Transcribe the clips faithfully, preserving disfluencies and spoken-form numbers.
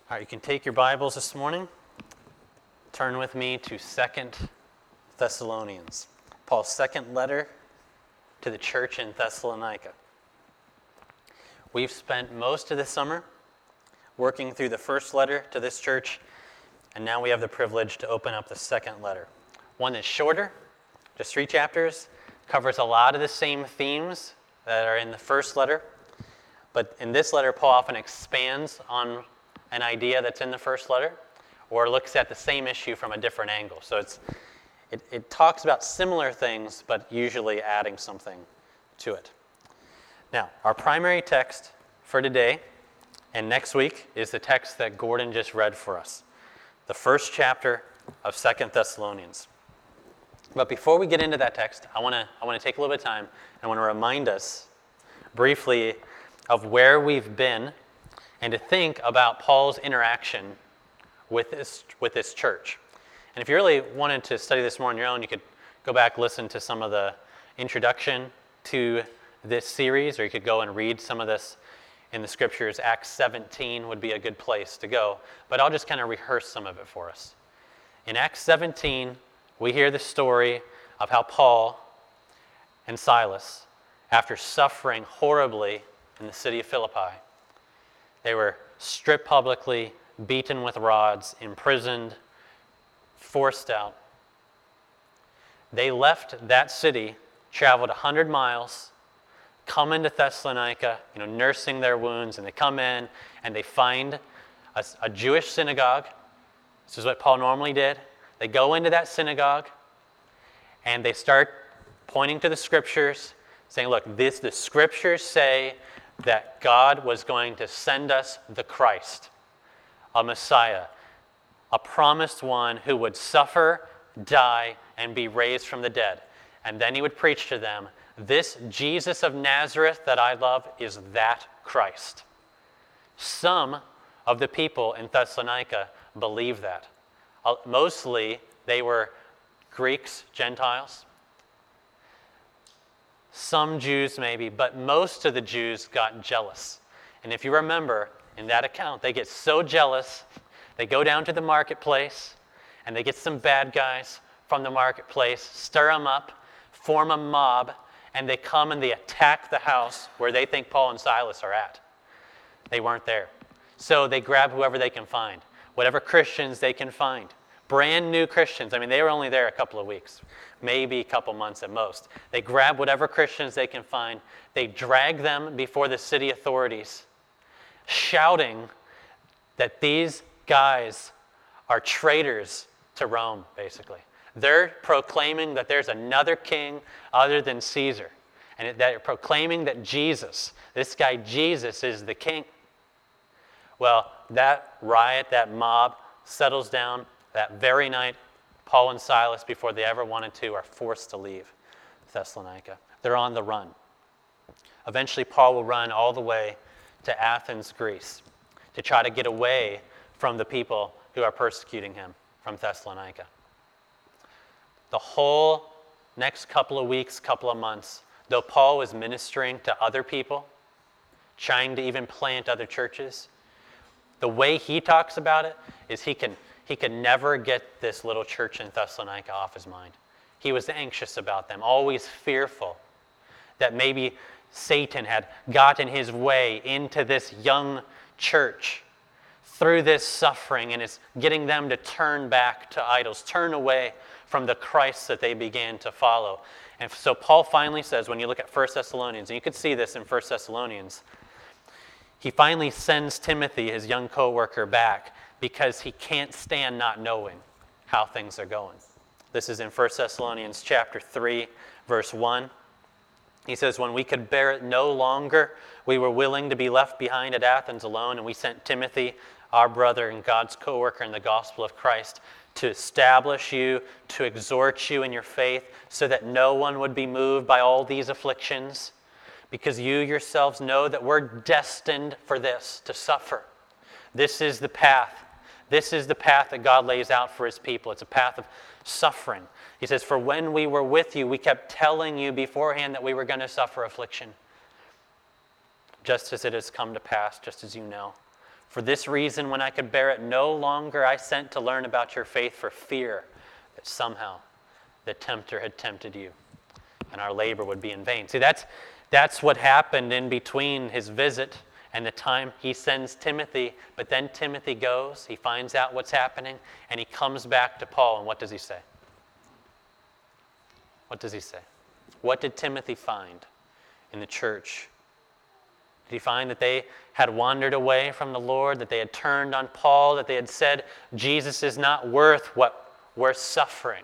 All right, you can take your Bibles this morning. Turn with me to Second Thessalonians, Paul's second letter to the church in Thessalonica. We've spent most of the summer working through the first letter to this church, and now we have the privilege to open up the second letter. One that's shorter, just three chapters, covers a lot of the same themes that are in the first letter, but in this letter, Paul often expands on an idea that's in the first letter, or looks at the same issue from a different angle. So it's it, it talks about similar things, but usually adding something to it. Now, our primary text for today and next week is the text that Gordon just read for us, the first chapter of Second Thessalonians. But before we get into that text, I want to I want to take a little bit of time and I want to remind us briefly of where we've been and to think about Paul's interaction with this with this church. And if you really wanted to study this more on your own, you could go back, listen to some of the introduction to this series, or you could go and read some of this in the scriptures. Acts seventeen would be a good place to go. But I'll just kind of rehearse some of it for us. In Acts seventeen, we hear the story of how Paul and Silas, after suffering horribly in the city of Philippi, they were stripped publicly, beaten with rods, imprisoned, forced out. They left that city, traveled one hundred miles, come into Thessalonica, you know, nursing their wounds, and they come in and they find a, a Jewish synagogue. This is what Paul normally did. They go into that synagogue and they start pointing to the scriptures, saying, look, this the scriptures say that God was going to send us the Christ, a Messiah, a promised one who would suffer, die, and be raised from the dead. And then he would preach to them, this Jesus of Nazareth that I love is that Christ. Some of the people in Thessalonica believed that. Mostly they were Greeks, Gentiles. Some Jews maybe, but most of the Jews got jealous. And if you remember, in that account, they get so jealous, they go down to the marketplace, and they get some bad guys from the marketplace, stir them up, form a mob, and they come and they attack the house where they think Paul and Silas are at. They weren't there. So they grab whoever they can find, whatever Christians they can find. Brand new Christians. I mean, they were only there a couple of weeks, maybe a couple months at most. They grab whatever Christians they can find. They drag them before the city authorities, shouting that these guys are traitors to Rome, basically. They're proclaiming that there's another king other than Caesar, and they're proclaiming that Jesus, this guy Jesus, is the king. Well, that riot, that mob settles down. That very night, Paul and Silas, before they ever wanted to, are forced to leave Thessalonica. They're on the run. Eventually, Paul will run all the way to Athens, Greece, to try to get away from the people who are persecuting him from Thessalonica. The whole next couple of weeks, couple of months, though Paul was ministering to other people, trying to even plant other churches, the way he talks about it is he can He could never get this little church in Thessalonica off his mind. He was anxious about them, always fearful that maybe Satan had gotten his way into this young church through this suffering and is getting them to turn back to idols, turn away from the Christ that they began to follow. And so Paul finally says, when you look at First Thessalonians, and you can see this in First Thessalonians, he finally sends Timothy, his young co-worker, back because he can't stand not knowing how things are going. This is in First Thessalonians chapter three, verse one. He says, when we could bear it no longer, we were willing to be left behind at Athens alone, and we sent Timothy, our brother and God's co-worker in the gospel of Christ, to establish you, to exhort you in your faith, so that no one would be moved by all these afflictions, because you yourselves know that we're destined for this, to suffer. This is the path. This is the path that God lays out for his people. It's a path of suffering. He says, for when we were with you, we kept telling you beforehand that we were going to suffer affliction, just as it has come to pass, just as you know. For this reason, when I could bear it no longer, I sent to learn about your faith for fear that somehow the tempter had tempted you and our labor would be in vain. See, that's, that's what happened in between his visit and the time he sends Timothy. But then Timothy goes, he finds out what's happening, and he comes back to Paul. And what does he say? What does he say? What did Timothy find in the church? Did he find that they had wandered away from the Lord, that they had turned on Paul, that they had said, Jesus is not worth what we're suffering?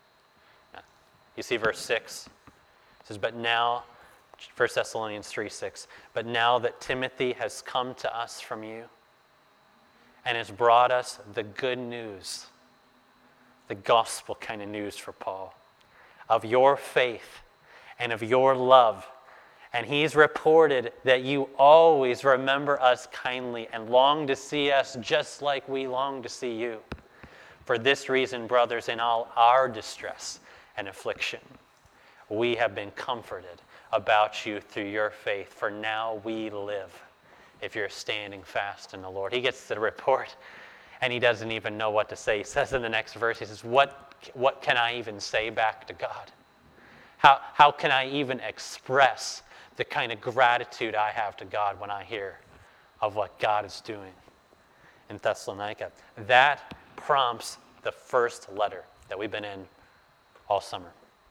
You see verse six. It says, but now, First Thessalonians three six, but now that Timothy has come to us from you and has brought us the good news, the gospel kind of news for Paul, of your faith and of your love, and he's reported that you always remember us kindly and long to see us just like we long to see you. For this reason, brothers, in all our distress and affliction, we have been comforted about you through your faith, for now we live if you're standing fast in the Lord. He gets the report, and he doesn't even know what to say. He says in the next verse, he says, what, what can I even say back to God? How, how can I even express the kind of gratitude I have to God when I hear of what God is doing in Thessalonica? That prompts the first letter that we've been in all summer.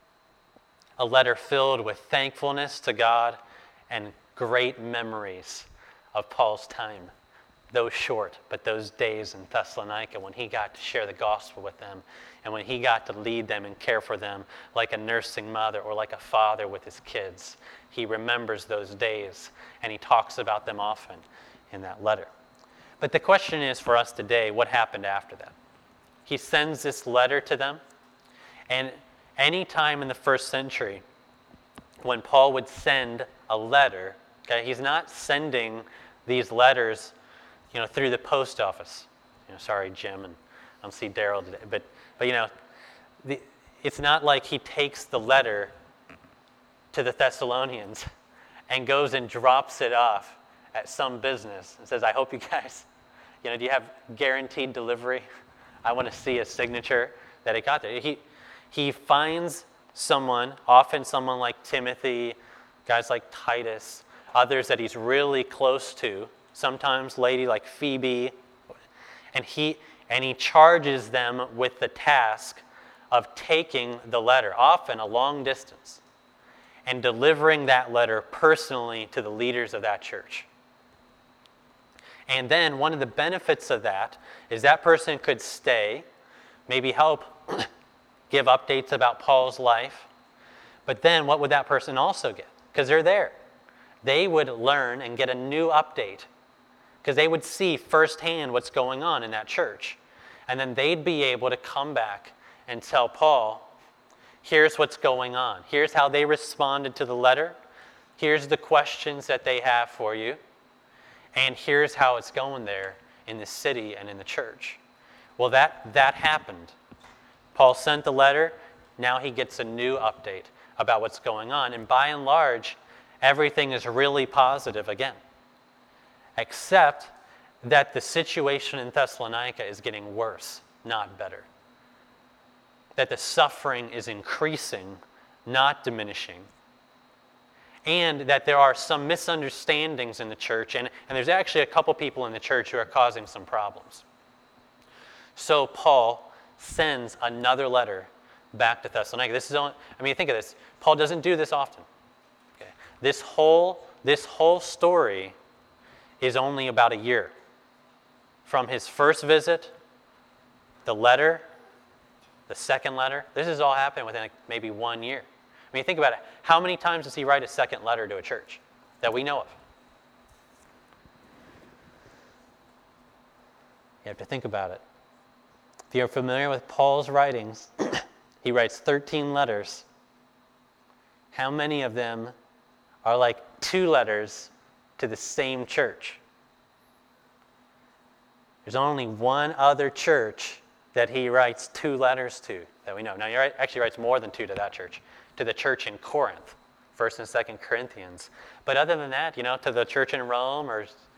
A letter filled with thankfulness to God and great memories of Paul's time, those short, but those days in Thessalonica when he got to share the gospel with them and when he got to lead them and care for them like a nursing mother or like a father with his kids. He remembers those days, and he talks about them often in that letter. But the question is for us today, what happened after that? He sends this letter to them, and any time in the first century when Paul would send a letter, okay, he's not sending these letters, you know, through the post office. You know, sorry, Jim, and I don't see Daryl today, but but you know, the, it's not like he takes the letter to the Thessalonians and goes and drops it off at some business and says, I hope you guys, you know, do you have guaranteed delivery? I want to see a signature that it got there. He he finds someone, often someone like Timothy, guys like Titus, others that he's really close to, sometimes lady like Phoebe, and he and he charges them with the task of taking the letter, often a long distance, and delivering that letter personally to the leaders of that church. And then one of the benefits of that is that person could stay, maybe help give updates about Paul's life, but then what would that person also get? Because they're there. They would learn and get a new update because they would see firsthand what's going on in that church. And then they'd be able to come back and tell Paul, here's what's going on. Here's how they responded to the letter. Here's the questions that they have for you. And here's how it's going there in the city and in the church. Well, that, that happened. Paul sent the letter. Now he gets a new update about what's going on. And by and large, everything is really positive again. Except that the situation in Thessalonica is getting worse, not better. That the suffering is increasing, not diminishing. And that there are some misunderstandings in the church, and, and there's actually a couple people in the church who are causing some problems. So Paul sends another letter back to Thessalonica. This is only, I mean, think of this. Paul doesn't do this often. Okay. This whole, this whole story is only about a year. From his first visit, the letter, the second letter, this has all happened within like maybe one year. I mean, think about it. How many times does he write a second letter to a church that we know of? You have to think about it. If you're familiar with Paul's writings, he writes thirteen letters. How many of them are like two letters to the same church? There's only one other church that he writes two letters to that we know. Now, he actually writes more than two to that church, to the church in Corinth, First and Second Corinthians. But other than that, you know, to the church in Rome or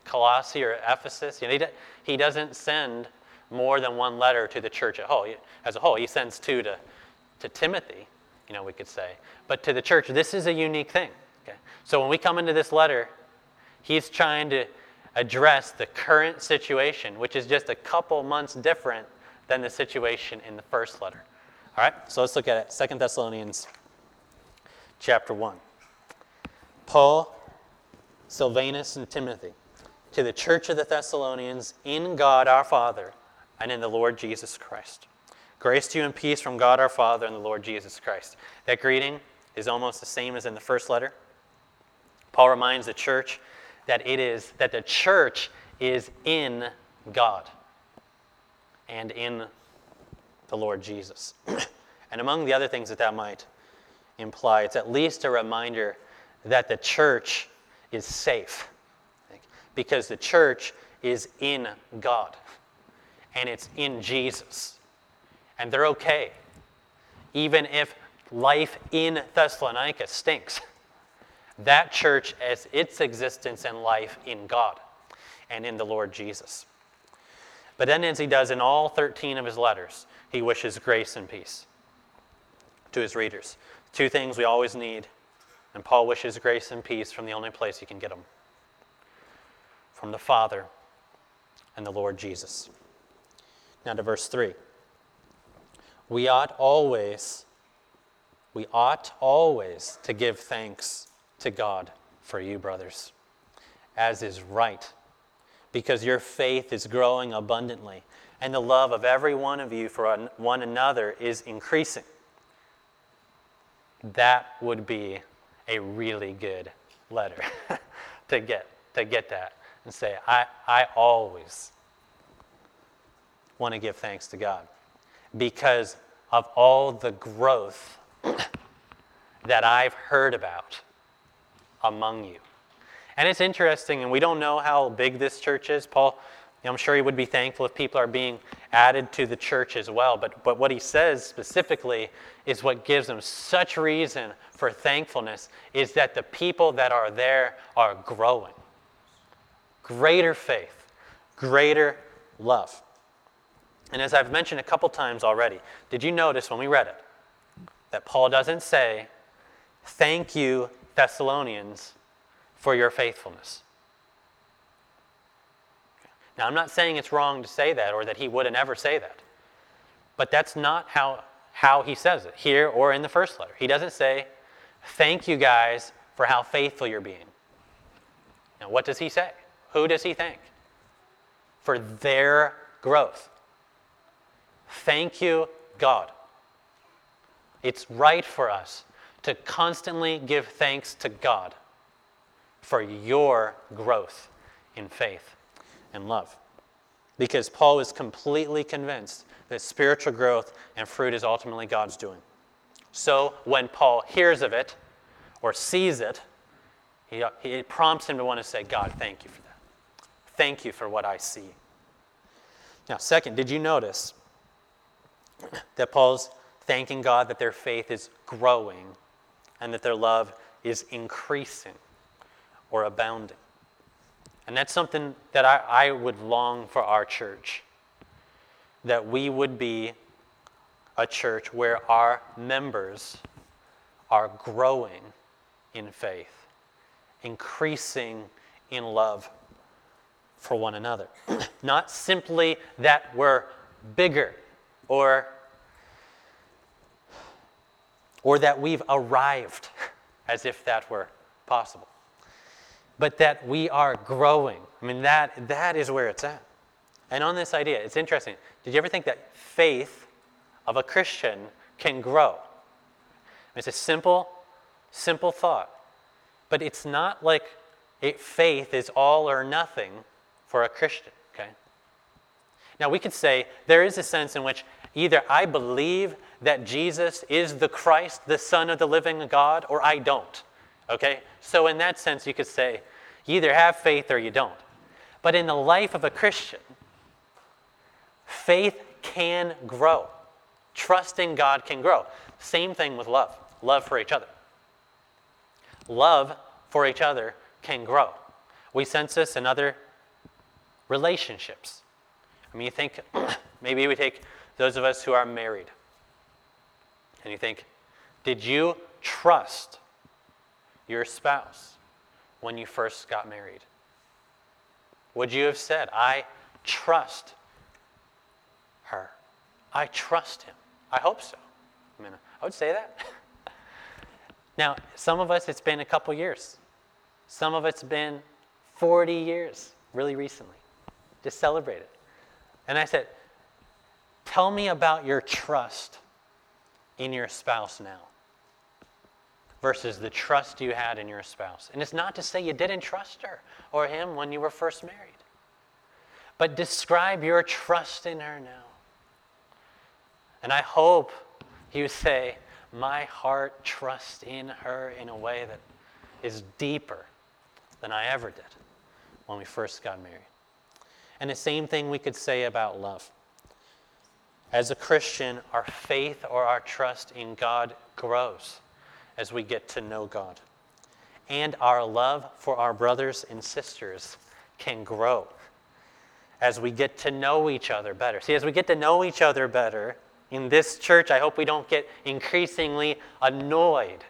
Colossae or Ephesus. You know, he, do, he doesn't send more than one letter to the church as a whole. As a whole, he sends two to, to Timothy, you know, we could say. But to the church, this is a unique thing. Okay? So when we come into this letter, he's trying to address the current situation, which is just a couple months different than the situation in the first letter. All right, so let's look at it. Second Thessalonians chapter one. Paul, Silvanus, and Timothy, to the church of the Thessalonians, in God our Father and in the Lord Jesus Christ. Grace to you and peace from God our Father and the Lord Jesus Christ. That greeting is almost the same as in the first letter. Paul reminds the church that it is that the church is in God and in the Lord Jesus. And among the other things that that might imply, it's at least a reminder that the church is safe, because the church is in God and it's in Jesus, and they're okay even if life in Thessalonica stinks. That church has its existence and life in God and in the Lord Jesus. But then, as he does in all thirteen of his letters, he wishes grace and peace to his readers. Two things we always need, and Paul wishes grace and peace from the only place you can get them: from the Father and the Lord Jesus. Now to verse three. We ought always, we ought always to give thanks to God for you, brothers, as is right, because your faith is growing abundantly, and the love of every one of you for one another is increasing. That would be a really good letter to get to get that and say, I, I always want to give thanks to God because of all the growth that I've heard about among you. And it's interesting, and we don't know how big this church is. Paul, you know, I'm sure he would be thankful if people are being added to the church as well. But, but what he says specifically is what gives him such reason for thankfulness is that the people that are there are growing. Greater faith, greater love. And as I've mentioned a couple times already, did you notice when we read it that Paul doesn't say, thank you, Thessalonians, for your faithfulness? Now, I'm not saying it's wrong to say that or that he wouldn't ever say that. But that's not how, how he says it, here or in the first letter. He doesn't say, thank you guys for how faithful you're being. Now, what does he say? Who does he thank? For their growth. Thank you, God. It's right for us to constantly give thanks to God for your growth in faith and love. Because Paul is completely convinced that spiritual growth and fruit is ultimately God's doing. So when Paul hears of it or sees it, he, he, it prompts him to want to say, God, thank you for that. Thank you for what I see. Now, second, did you notice that Paul's thanking God that their faith is growing and that their love is increasing or abounding? And that's something that I, I would long for our church, that we would be a church where our members are growing in faith, increasing in love for one another. Not simply that we're bigger or, or that we've arrived, as if that were possible, but that we are growing. I mean, that that is where it's at. And on this idea, it's interesting. Did you ever think that faith of a Christian can grow? It's a simple, simple thought. But it's not like it, faith is all or nothing for a Christian, okay? Now, we could say there is a sense in which either I believe that Jesus is the Christ, the Son of the living God, or I don't, okay? So in that sense, you could say you either have faith or you don't. But in the life of a Christian, faith can grow. Trusting God can grow. Same thing with love. Love for each other. Love for each other can grow. We sense this in other Relationships. I mean, you think, maybe we take those of us who are married, and you think, did you trust your spouse when you first got married? Would you have said, I trust her. I trust him. I hope so. I mean, I would say that. Now, some of us, it's been a couple years. Some of it's been forty years, really recently. Just celebrate it. And I said, tell me about your trust in your spouse now versus the trust you had in your spouse. And it's not to say you didn't trust her or him when you were first married, but describe your trust in her now. And I hope you say, my heart trusts in her in a way that is deeper than I ever did when we first got married. And the same thing we could say about love. As a Christian, our faith or our trust in God grows as we get to know God. And our love for our brothers and sisters can grow as we get to know each other better. See, as we get to know each other better, in this church, I hope we don't get increasingly annoyed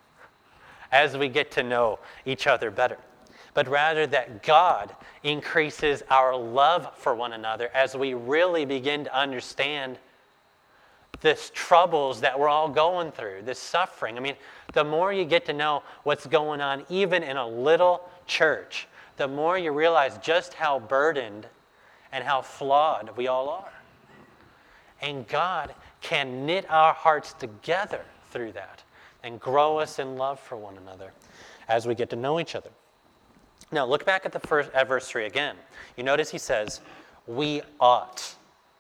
as we get to know each other better, but rather that God increases our love for one another as we really begin to understand this troubles that we're all going through, this suffering. I mean, the more you get to know what's going on, even in a little church, the more you realize just how burdened and how flawed we all are. And God can knit our hearts together through that and grow us in love for one another as we get to know each other. Now, look back at the first at verse three again. You notice he says, we ought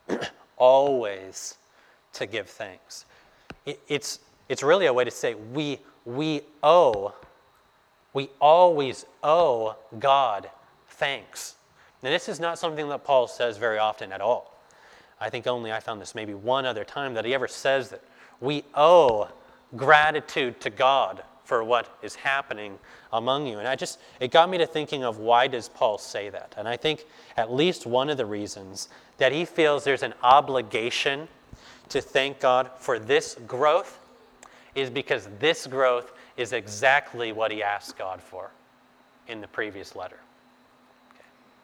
always to give thanks. It, it's, it's really a way to say we, we owe, we always owe God thanks. Now, this is not something that Paul says very often at all. I think only I found this maybe one other time that he ever says that we owe gratitude to God for what is happening among you. And I just, it got me to thinking of why does Paul say that? And I think at least one of the reasons that he feels there's an obligation to thank God for this growth is because this growth is exactly what he asked God for in the previous letter. Okay.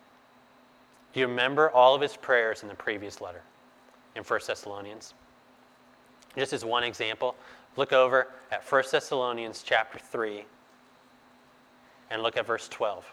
Do you remember all of his prayers in the previous letter in First Thessalonians? Just as one example, look over at First Thessalonians chapter three and look at verse twelve.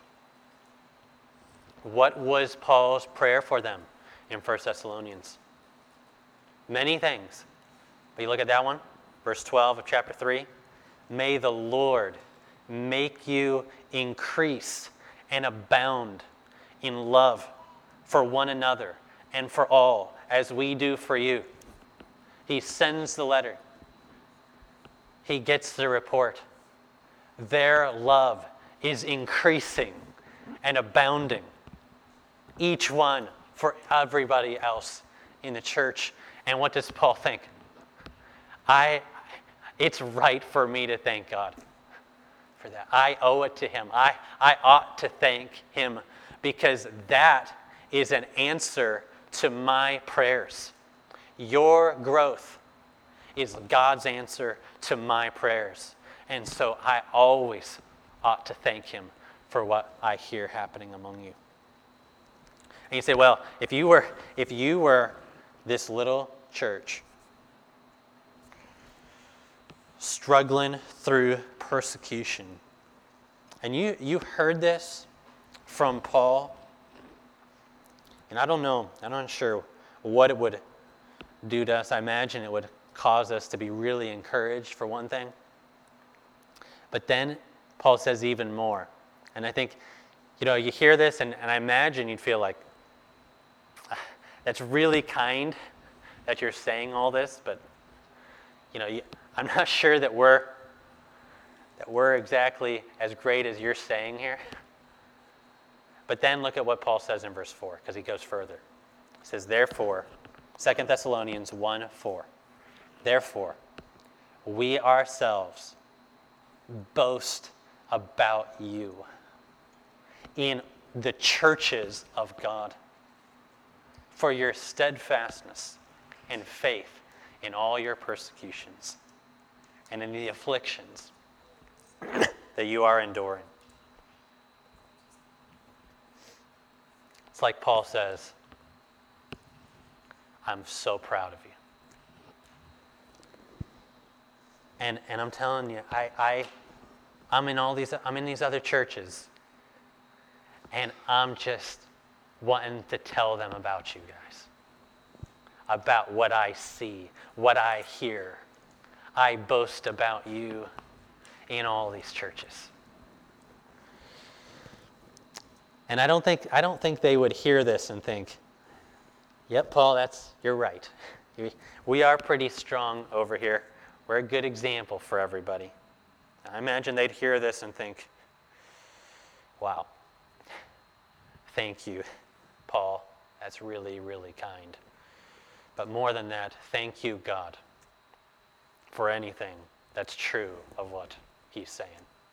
What was Paul's prayer for them in First Thessalonians? Many things. But you look at that one, verse twelve of chapter three. May the Lord make you increase and abound in love for one another and for all, as we do for you. He sends the letter. He gets the report. Their love is increasing and abounding. Each one for everybody else in the church. And what does Paul think? I, it's right for me to thank God for that. I owe it to him. I, I ought to thank him because that is an answer to my prayers. Your growth is God's answer to my prayers. And so I always ought to thank him for what I hear happening among you. And you say, well, if you were if you were this little church struggling through persecution, and you, you heard this from Paul, and I don't know, I'm not sure what it would do to us. I imagine it would cause us to be really encouraged, for one thing. But then Paul says even more. And I think, you know, you hear this, and, and I imagine you'd feel like, that's really kind that you're saying all this, but, you know, you, I'm not sure that we're that we're exactly as great as you're saying here. But then look at what Paul says in verse four, because he goes further. He says, therefore, Second Thessalonians one four, therefore, we ourselves boast about you in the churches of God for your steadfastness and faith in all your persecutions and in the afflictions that you are enduring. It's like Paul says, I'm so proud of you. And and I'm telling you, I, I I'm in all these I'm in these other churches, and I'm just wanting to tell them about you guys. About what I see, what I hear. I boast about you in all these churches. And I don't think I don't think they would hear this and think, yep, Paul, that's you're right. We are pretty strong over here. We're a good example for everybody. I imagine they'd hear this and think, wow, thank you, Paul. That's really, really kind. But more than that, thank you, God, for anything that's true of what he's saying.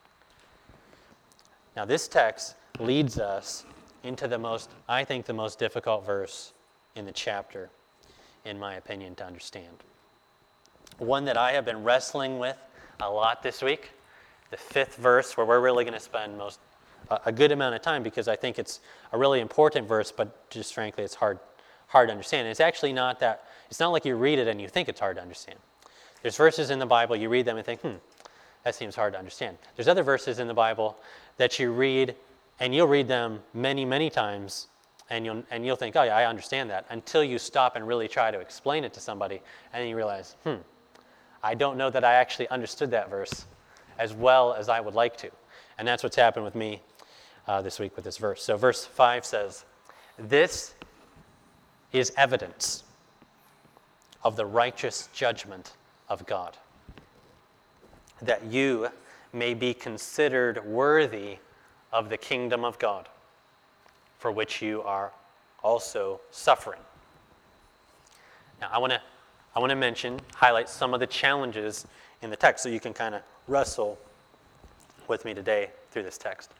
Now, this text leads us into the most, I think, the most difficult verse in the chapter, in my opinion, to understand. One that I have been wrestling with a lot this week, the fifth verse, where we're really going to spend most a, a good amount of time, because I think it's a really important verse, but just frankly, it's hard hard to understand. And it's actually not that, it's not like you read it and you think it's hard to understand. There's verses in the Bible, you read them and think, hmm, that seems hard to understand. There's other verses in the Bible that you read, and you'll read them many, many times, and you'll and you'll think, oh yeah, I understand that, until you stop and really try to explain it to somebody, and then you realize, hmm, I don't know that I actually understood that verse as well as I would like to. And that's what's happened with me uh, this week with this verse. So verse five says, this is evidence of the righteous judgment of God, that you may be considered worthy of the kingdom of God, for which you are also suffering. Now, I want to I want to mention, highlight some of the challenges in the text so you can kind of wrestle with me today through this text.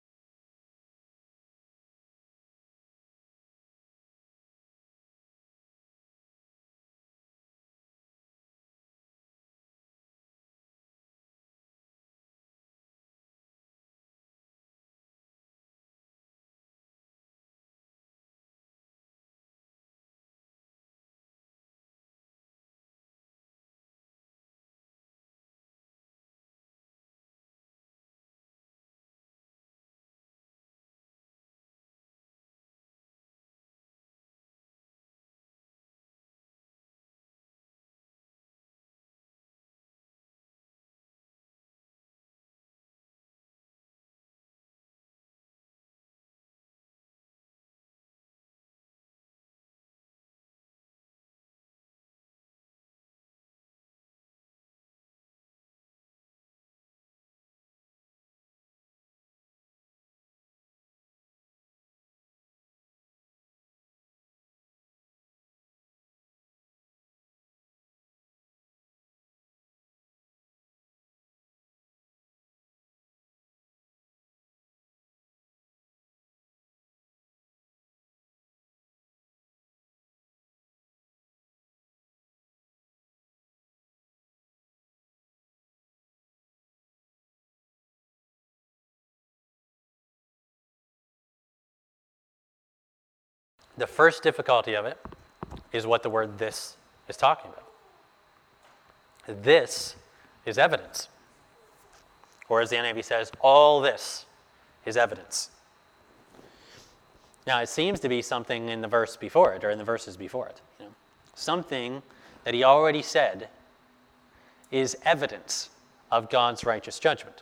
The first difficulty of it is what the word this is talking about. This is evidence. Or as the N I V says, all this is evidence. Now, it seems to be something in the verse before it, or in the verses before it. You know, something that he already said is evidence of God's righteous judgment.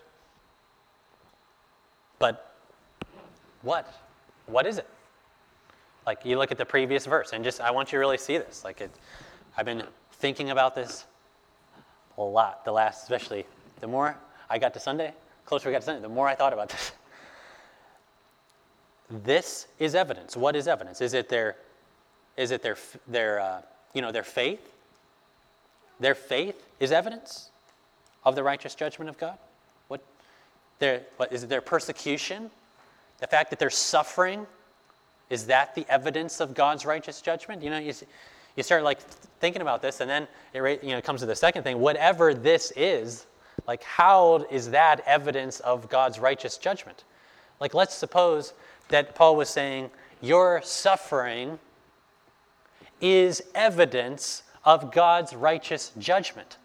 But what? What is it? Like, you look at the previous verse, and just, I want you to really see this. Like, it, I've been thinking about this a lot, the last, especially, the more I got to Sunday, closer we got to Sunday, the more I thought about this. This is evidence. What is evidence? Is it their, is it their, their, uh, you know, their faith? Their faith is evidence of the righteous judgment of God? What, their, what is it their persecution The fact that they're suffering, is that the evidence of God's righteous judgment? You know, you, you start like thinking about this, and then it you know, comes to the second thing. Whatever this is, like how is that evidence of God's righteous judgment? Like let's suppose that Paul was saying, your suffering is evidence of God's righteous judgment.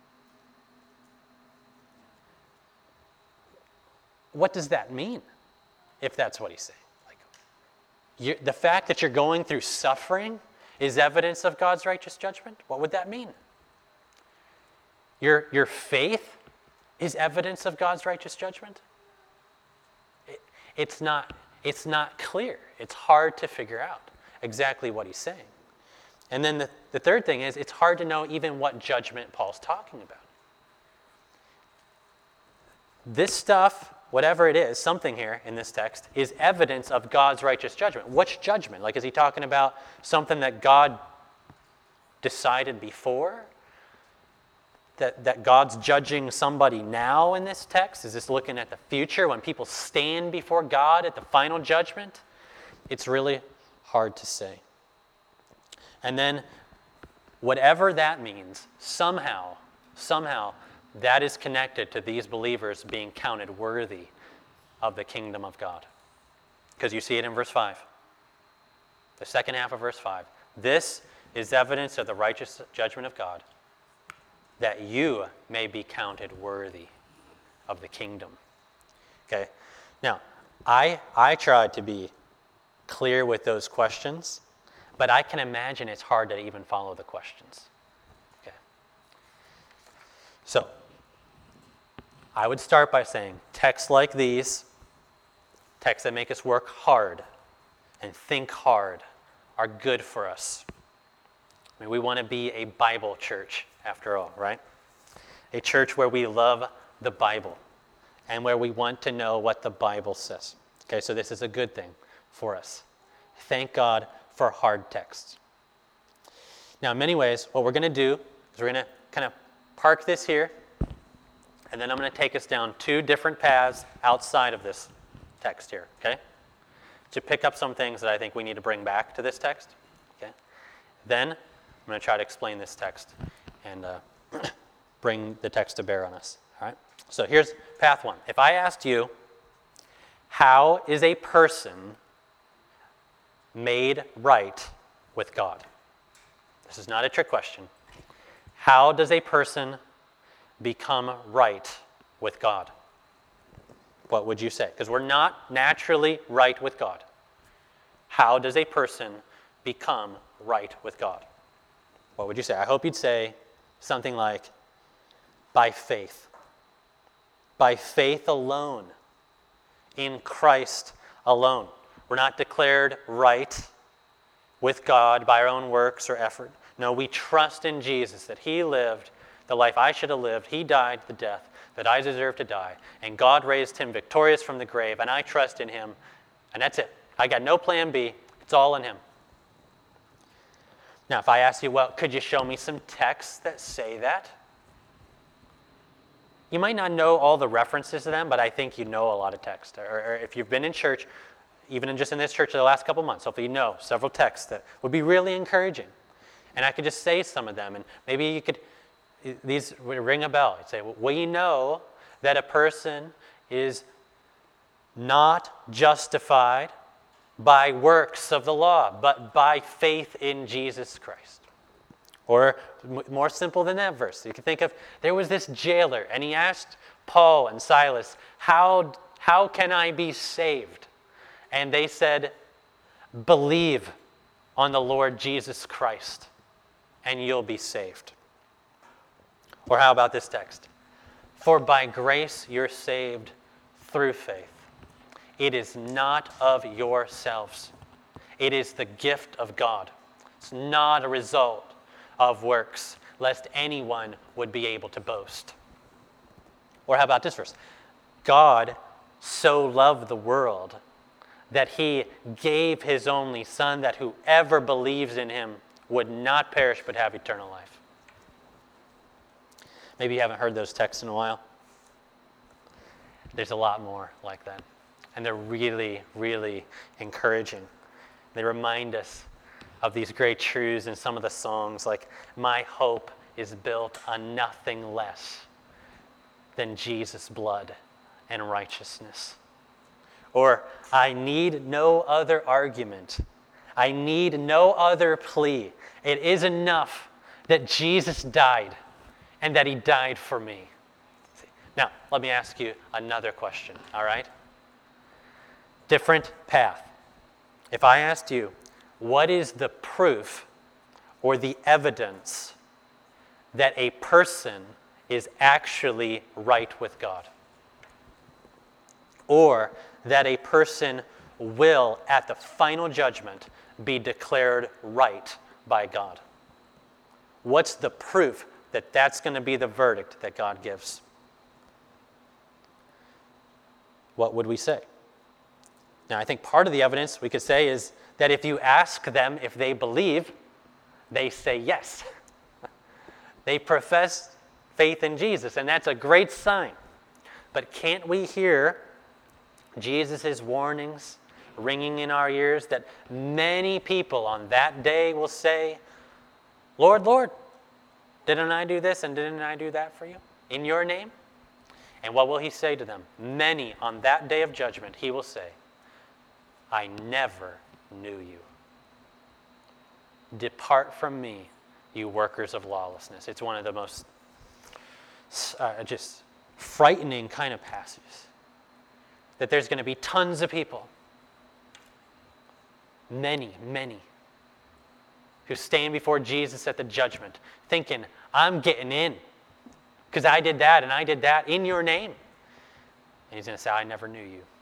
What does that mean, if that's what he's saying? Like, you, the fact that you're going through suffering is evidence of God's righteous judgment? What would that mean? Your, your faith is evidence of God's righteous judgment? It, it's not, it's not clear. It's hard to figure out exactly what he's saying. And then the, the third thing is, it's hard to know even what judgment Paul's talking about. This stuff, whatever it is, something here in this text, is evidence of God's righteous judgment. Which judgment? Like, is he talking about something that God decided before? That, that God's judging somebody now in this text? Is this looking at the future when people stand before God at the final judgment? It's really hard to say. And then, whatever that means, somehow, somehow, that is connected to these believers being counted worthy of the kingdom of God. Because you see it in verse five. The second half of verse five. This is evidence of the righteous judgment of God, that you may be counted worthy of the kingdom. Okay? Now, I I tried to be clear with those questions, but I can imagine it's hard to even follow the questions. Okay. So, I would start by saying texts like these, texts that make us work hard and think hard, are good for us. I mean, we want to be a Bible church, after all, right? A church where we love the Bible and where we want to know what the Bible says. Okay, so this is a good thing for us. Thank God for hard texts. Now, in many ways, what we're going to do is we're going to kind of park this here, and then I'm going to take us down two different paths outside of this text here, okay? To pick up some things that I think we need to bring back to this text, okay? Then I'm going to try to explain this text and uh, bring the text to bear on us, all right? So here's path one. If I asked you, how is a person made right with God? This is not a trick question. How does a person become right with God? What would you say? Because we're not naturally right with God. How does a person become right with God? What would you say? I hope you'd say something like, by faith. By faith alone. In Christ alone. We're not declared right with God by our own works or effort. No, we trust in Jesus, that he lived the life I should have lived. He died the death that I deserve to die. And God raised him victorious from the grave, and I trust in him. And that's it. I got no plan B. It's all in him. Now, if I ask you, well, could you show me some texts that say that? You might not know all the references to them, but I think you know a lot of texts. Or, or if you've been in church, even in just in this church the last couple months, hopefully you know several texts that would be really encouraging. And I could just say some of them, and maybe you could, these would ring a bell. You'd say, well, we know that a person is not justified by works of the law, but by faith in Jesus Christ. Or more simple than that verse, you can think of, there was this jailer, and he asked Paul and Silas, how, how can I be saved? And they said, believe on the Lord Jesus Christ, and you'll be saved. Or how about this text? For by grace you're saved through faith. It is not of yourselves. It is the gift of God. It's not a result of works, lest anyone would be able to boast. Or how about this verse? God so loved the world that he gave his only Son, that whoever believes in him would not perish but have eternal life. Maybe you haven't heard those texts in a while. There's a lot more like that. And they're really, really encouraging. They remind us of these great truths in some of the songs, like, my hope is built on nothing less than Jesus' blood and righteousness. Or, I need no other argument. I need no other plea. It is enough that Jesus died and that he died for me. Now, let me ask you another question, all right? Different path. If I asked you, what is the proof or the evidence that a person is actually right with God? Or that a person will, at the final judgment, be declared right by God? What's the proof that that's going to be the verdict that God gives? What would we say? Now, I think part of the evidence we could say is that if you ask them if they believe, they say yes. They profess faith in Jesus, and that's a great sign. But can't we hear Jesus' warnings ringing in our ears that many people on that day will say, Lord, Lord, didn't I do this and didn't I do that for you in your name? And what will he say to them? Many on that day of judgment, he will say, I never knew you. Depart from me, you workers of lawlessness. It's one of the most uh, just frightening kind of passages. That there's going to be tons of people, many, many, who stand before Jesus at the judgment thinking, I'm getting in because I did that and I did that in your name. And he's going to say, I never knew you.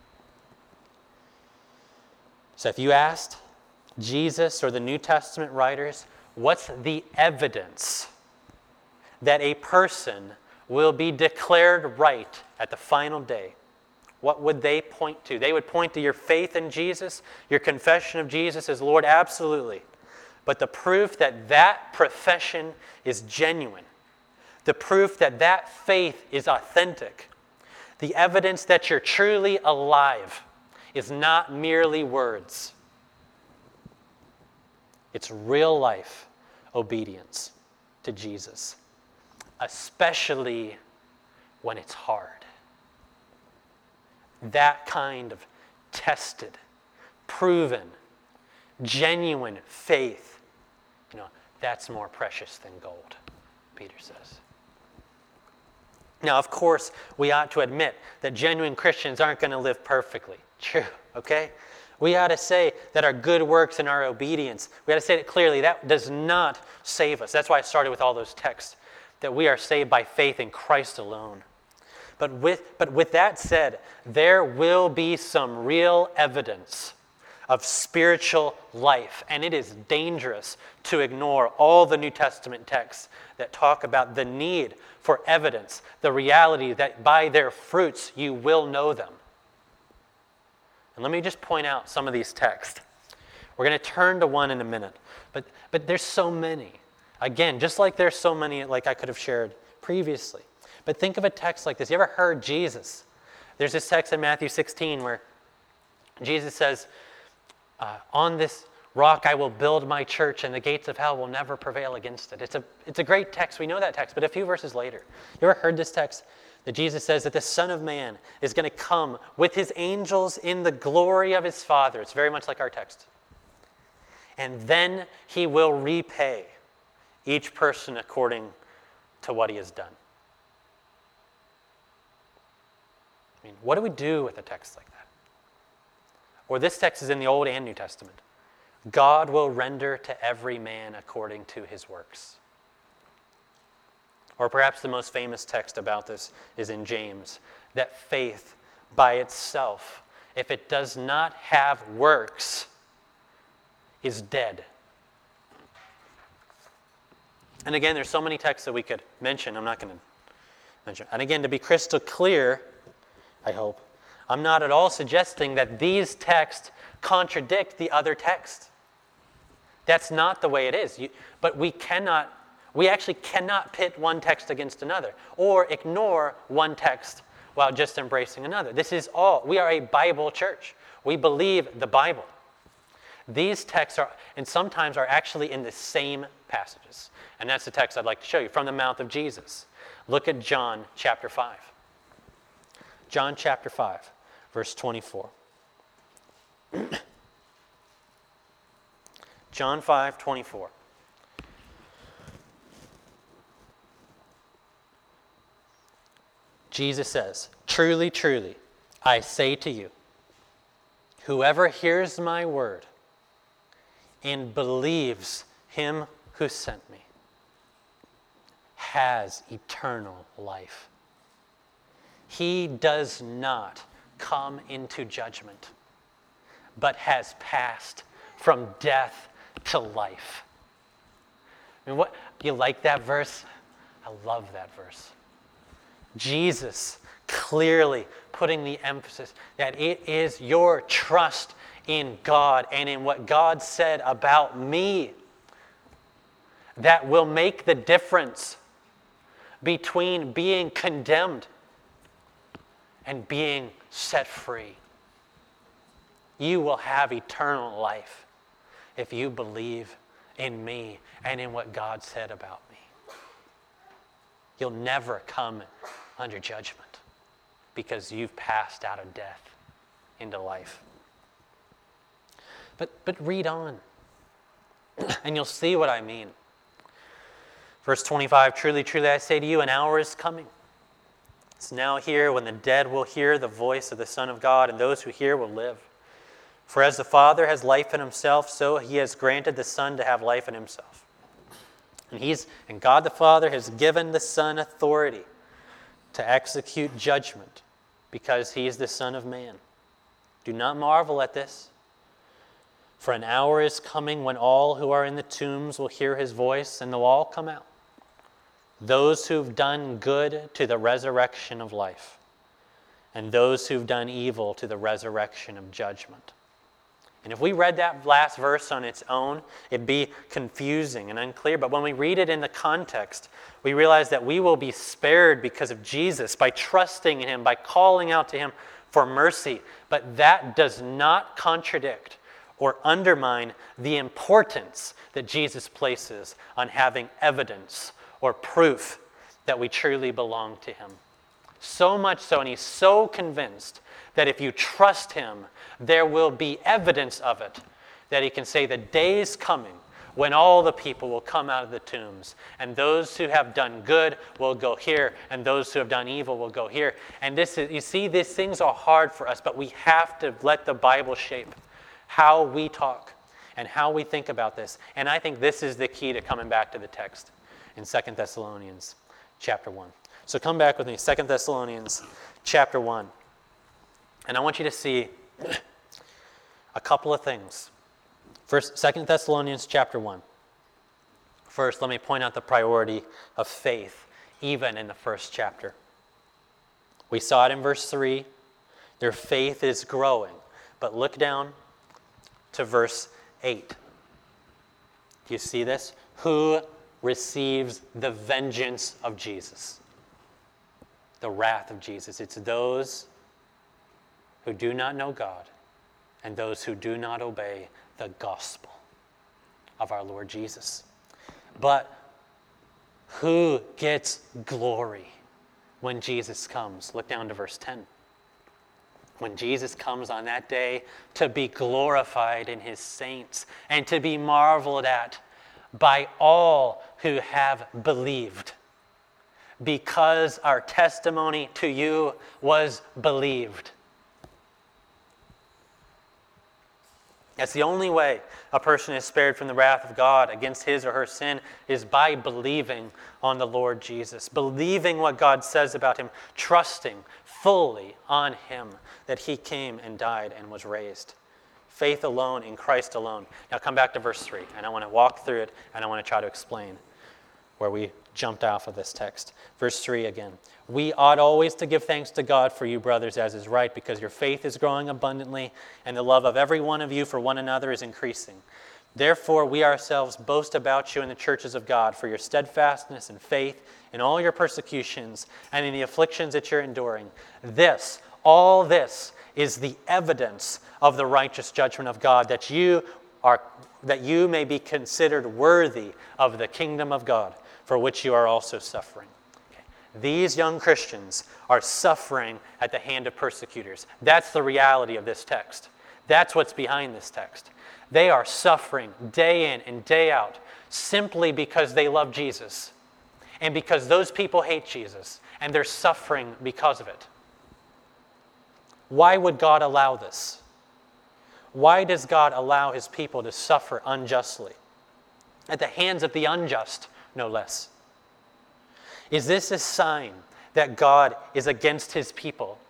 So if you asked Jesus or the New Testament writers, what's the evidence that a person will be declared right at the final day? What would they point to? They would point to your faith in Jesus, your confession of Jesus as Lord, absolutely. But the proof that that profession is genuine, the proof that that faith is authentic, the evidence that you're truly alive is not merely words. It's real life obedience to Jesus, especially when it's hard. That kind of tested, proven, genuine faith, you know, that's more precious than gold, Peter says. Now, of course, we ought to admit that genuine Christians aren't going to live perfectly. True, okay? We ought to say that our good works and our obedience, we ought to say it clearly, that does not save us. That's why I started with all those texts, that we are saved by faith in Christ alone. But with, but with that said, there will be some real evidence of spiritual life, and it is dangerous to ignore all the New Testament texts that talk about the need for evidence, the reality that by their fruits you will know them. And let me just point out some of these texts. We're going to turn to one in a minute, but but there's so many. Again, just like there's so many like I could have shared previously. But think of a text like this. You ever heard Jesus? There's this text in Matthew sixteen where Jesus says, uh, on this rock I will build my church and the gates of hell will never prevail against it. It's a, it's a great text. We know that text, but a few verses later. You ever heard this text? That Jesus says that the Son of Man is going to come with his angels in the glory of his Father. It's very much like our text. And then he will repay each person according to what he has done. I mean, what do we do with a text like that? Or this text is in the Old and New Testament. God will render to every man according to his works. Or perhaps the most famous text about this is in James, that faith by itself, if it does not have works, is dead. And again, there's so many texts that we could mention. I'm not going to mention. And again, to be crystal clear, I hope, I'm not at all suggesting that these texts contradict the other text. That's not the way it is. You, but we cannot We actually cannot pit one text against another or ignore one text while just embracing another. This is all. We are a Bible church. We believe the Bible. These texts are, and sometimes are actually in the same passages. And that's the text I'd like to show you from the mouth of Jesus. Look at John chapter five. John chapter five, verse twenty-four. John five, twenty-four. Jesus says, "Truly, truly, I say to you, whoever hears my word and believes him who sent me has eternal life. He does not come into judgment, but has passed from death to life." I mean, what, you like that verse? I love that verse. Jesus clearly putting the emphasis that it is your trust in God and in what God said about me that will make the difference between being condemned and being set free. You will have eternal life if you believe in me and in what God said about me. You'll never come under judgment because you've passed out of death into life. But, but read on, and you'll see what I mean. Verse twenty-five, "Truly, truly, I say to you, an hour is coming. It's now here when the dead will hear the voice of the Son of God, and those who hear will live. For as the Father has life in himself, so he has granted the Son to have life in himself. And he's and God the Father has given the Son authority to execute judgment because he is the Son of Man. Do not marvel at this. For an hour is coming when all who are in the tombs will hear his voice, and they'll all come out. Those who've done good to the resurrection of life, and those who've done evil to the resurrection of judgment." And if we read that last verse on its own, it'd be confusing and unclear. But when we read it in the context, we realize that we will be spared because of Jesus, by trusting in him, by calling out to him for mercy. But that does not contradict or undermine the importance that Jesus places on having evidence or proof that we truly belong to him. So much so, and he's so convinced that if you trust him, there will be evidence of it, that he can say the day is coming when all the people will come out of the tombs, and those who have done good will go here, and those who have done evil will go here. And this is, you see, these things are hard for us, but we have to let the Bible shape how we talk and how we think about this. And I think this is the key to coming back to the text in Second Thessalonians chapter one. So come back with me, Second Thessalonians chapter one. And I want you to see a couple of things. First, Second Thessalonians chapter one. First, let me point out the priority of faith, even in the first chapter. We saw it in verse three. Their faith is growing. But look down to verse eight. Do you see this? Who receives the vengeance of Jesus? The wrath of Jesus. It's those who do not know God and those who do not obey the gospel of our Lord Jesus. But who gets glory when Jesus comes? Look down to verse ten. When Jesus comes on that day to be glorified in his saints and to be marveled at by all who have believed, because our testimony to you was believed. That's the only way a person is spared from the wrath of God against his or her sin, is by believing on the Lord Jesus, believing what God says about him, trusting fully on him that he came and died and was raised. Faith alone in Christ alone. Now come back to verse three, and I want to walk through it, and I want to try to explain where we jumped off of this text. Verse three again. "We ought always to give thanks to God for you, brothers, as is right, because your faith is growing abundantly, and the love of every one of you for one another is increasing. Therefore, we ourselves boast about you in the churches of God for your steadfastness and faith in all your persecutions and in the afflictions that you're enduring. This, all this, is the evidence of the righteous judgment of God, that you are, that you may be considered worthy of the kingdom of God, for which you are also suffering. Okay. These young Christians are suffering at the hand of persecutors. That's the reality of this text. That's what's behind this text. They are suffering day in and day out simply because they love Jesus and because those people hate Jesus, and they're suffering because of it. Why would God allow this? Why does God allow his people to suffer unjustly? At the hands of the unjust, no less. Is this a sign that God is against his people?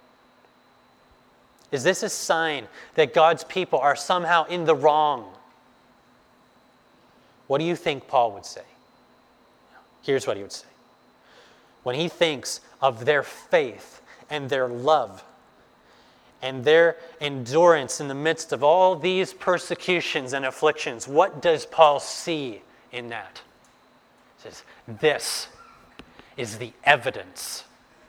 Is this a sign that God's people are somehow in the wrong? What do you think Paul would say? Here's what he would say. When he thinks of their faith and their love and their endurance in the midst of all these persecutions and afflictions, what does Paul see in that? He says, this is the evidence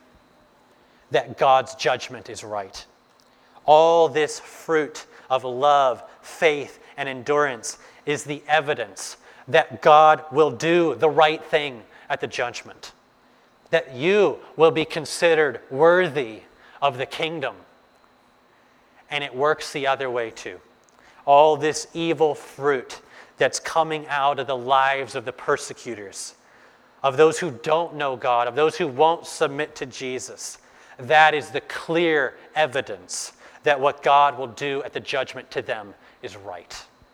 that God's judgment is right. All this fruit of love, faith, and endurance is the evidence that God will do the right thing at the judgment. That you will be considered worthy of the kingdom. And it works the other way too. All this evil fruit that's coming out of the lives of the persecutors, of those who don't know God, of those who won't submit to Jesus, that is the clear evidence that what God will do at the judgment to them is right.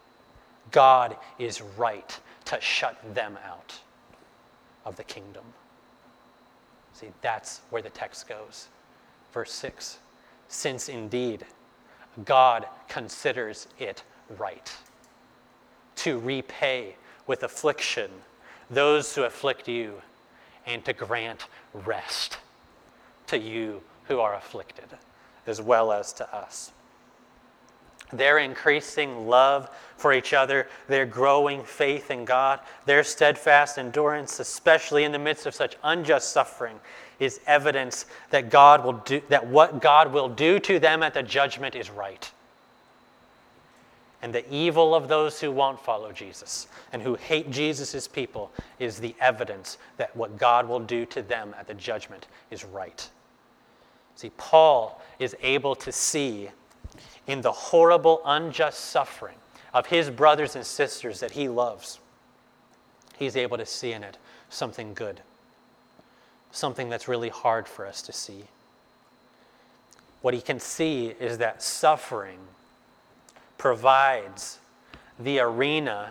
God is right to shut them out of the kingdom. See, that's where the text goes. Verse six, since indeed God considers it right to repay with affliction those who afflict you and to grant rest to you who are afflicted, as well as to us. Their increasing love for each other, their growing faith in God, their steadfast endurance, especially in the midst of such unjust suffering, is evidence that God will do, that what God will do to them at the judgment is right. And the evil of those who won't follow Jesus and who hate Jesus' people is the evidence that what God will do to them at the judgment is right. See, Paul is able to see in the horrible, unjust suffering of his brothers and sisters that he loves, he's able to see in it something good, something that's really hard for us to see. What he can see is that suffering provides the arena,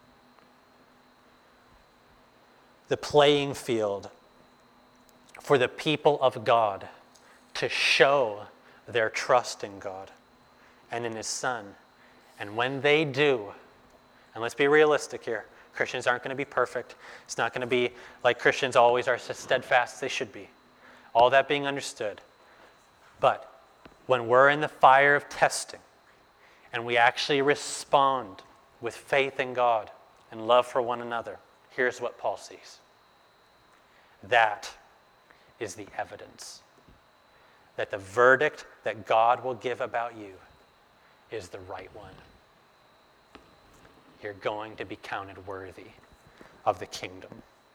the playing field for the people of God to show their trust in God and in his Son. And when they do, and let's be realistic here, Christians aren't going to be perfect. It's not going to be like Christians always are as steadfast as they should be. All that being understood. But when we're in the fire of testing and we actually respond with faith in God and love for one another, here's what Paul sees. That is the evidence that the verdict that God will give about you is the right one. You're going to be counted worthy of the kingdom.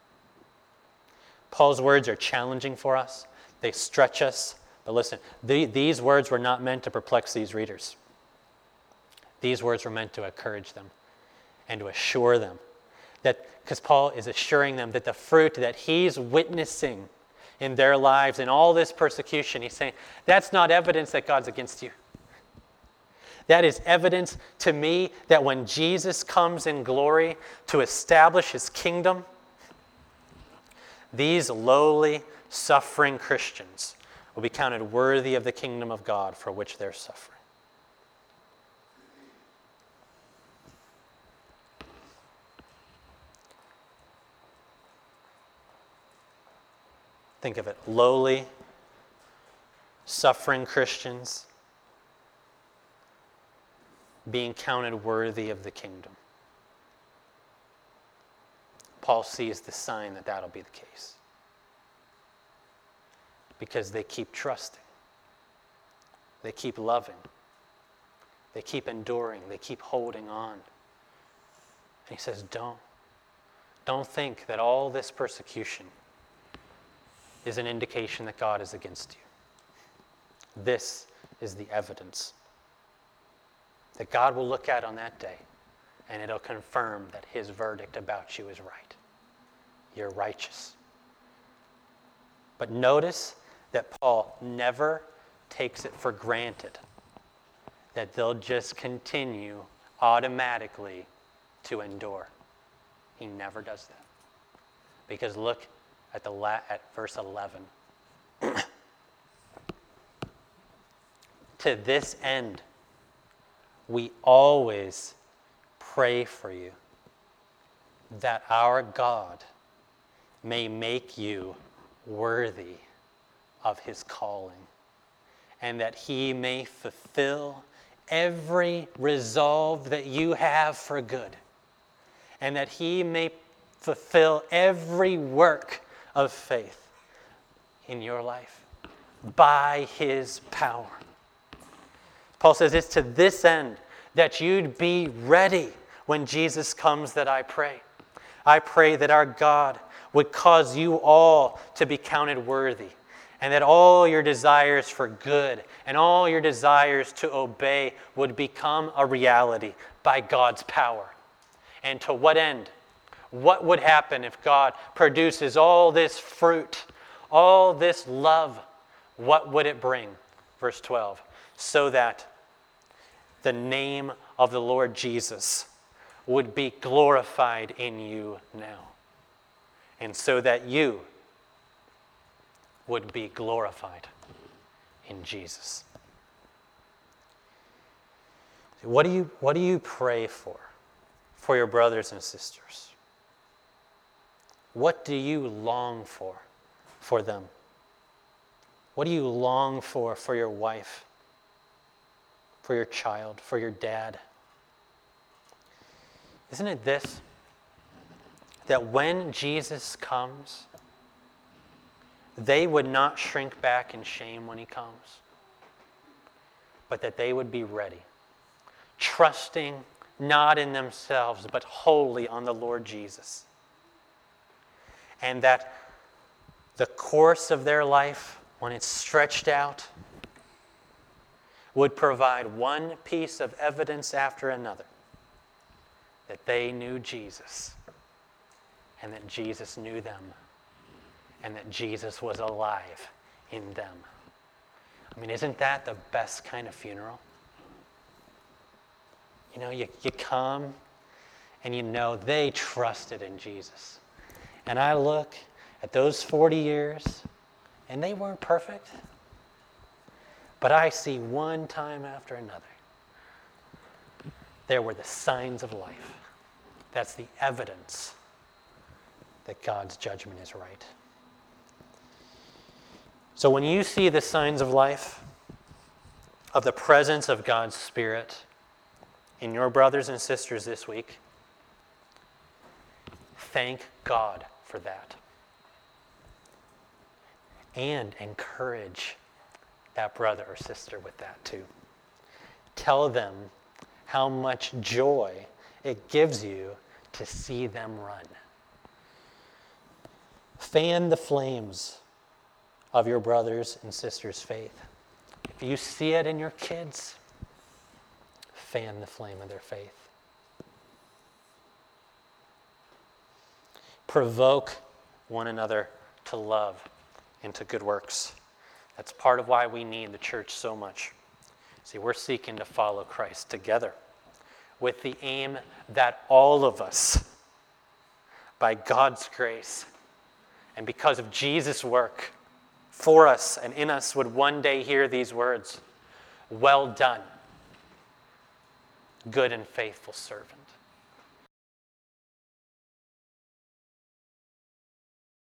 Paul's words are challenging for us. They stretch us. But listen, the, these words were not meant to perplex these readers. These words were meant to encourage them and to assure them that, because Paul is assuring them that the fruit that he's witnessing in their lives, in all this persecution, he's saying, that's not evidence that God's against you. That is evidence to me that when Jesus comes in glory to establish his kingdom, these lowly, suffering Christians will be counted worthy of the kingdom of God for which they're suffering. Think of it, lowly, suffering Christians being counted worthy of the kingdom. Paul sees the sign that that'll be the case. Because they keep trusting. They keep loving. They keep enduring. They keep holding on. And he says, don't. Don't think that all this persecution is an indication that God is against you. This is the evidence that God will look at on that day, and it'll confirm that his verdict about you is right. You're righteous. But notice that Paul never takes it for granted that they'll just continue automatically to endure. He never does that. Because look at the la- at verse eleven. To this end, we always pray for you, that our God may make you worthy of his calling, and that he may fulfill every resolve that you have for good, and that he may fulfill every work of faith in your life by his power. Paul says it's to this end that you'd be ready when Jesus comes that I pray. I pray that our God would cause you all to be counted worthy, and that all your desires for good and all your desires to obey would become a reality by God's power. And to what end? What would happen if God produces all this fruit, all this love? What would it bring? Verse twelve. So that the name of the Lord Jesus would be glorified in you now. And so that you would be glorified in Jesus. What do you, what do you pray for, for your brothers and sisters? What do you long for, for them? What do you long for, for your wife, for your child, for your dad? Isn't it this? That when Jesus comes, they would not shrink back in shame when he comes, but that they would be ready, trusting not in themselves, but wholly on the Lord Jesus. And that the course of their life, when it's stretched out, would provide one piece of evidence after another that they knew Jesus, and that Jesus knew them, and that Jesus was alive in them. I mean, isn't that the best kind of funeral? You know, you, you come and you know they trusted in Jesus. And I look at those forty years, and they weren't perfect, but I see one time after another, there were the signs of life. That's the evidence that God's judgment is right. So when you see the signs of life, of the presence of God's Spirit in your brothers and sisters this week, thank God for that. And encourage that brother or sister with that too. Tell them how much joy it gives you to see them run. Fan the flames of your brothers and sisters' faith. If you see it in your kids, fan the flame of their faith. Provoke one another to love and to good works. That's part of why we need the church so much. See, we're seeking to follow Christ together with the aim that all of us, by God's grace and because of Jesus' work for us and in us, would one day hear these words, "Well done, good and faithful servant."